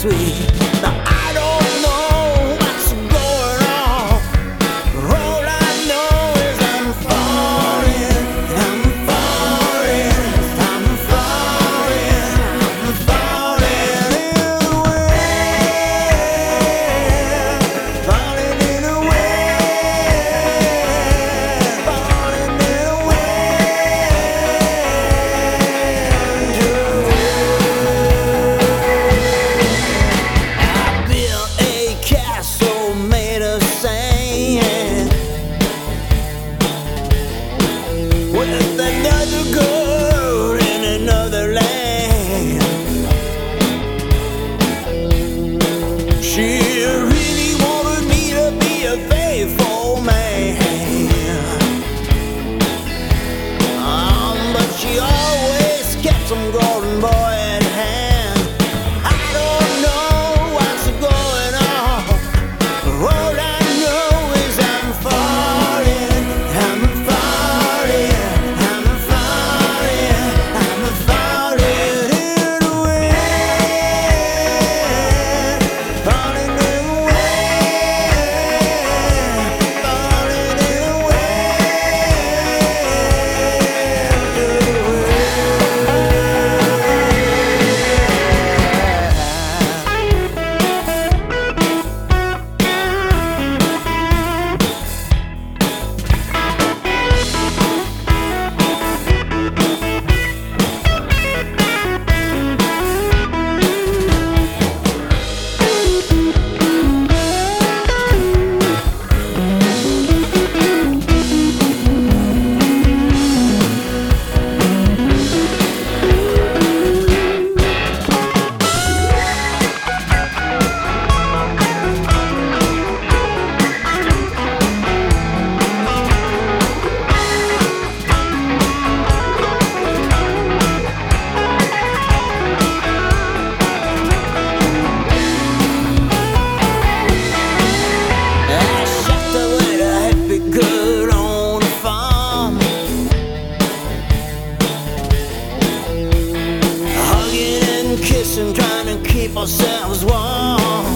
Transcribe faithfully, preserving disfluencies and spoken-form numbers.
sweet. Now I don't know what's going on. All I know is I'm falling, I'm falling, I'm falling, I'm falling in a way, falling in a way, falling in a way. I built a castle made of sand with another girl in another land. She really wanted me to be a faithful man, um, but she always kept some golden boy at hand. I don't know what's going on. All I know is I'm falling, I'm falling, I'm falling, I'm falling in a way, falling in a way, falling in a way. I shot away the happy girl on the farm, hugging and kissing, trying to keep ourselves warm.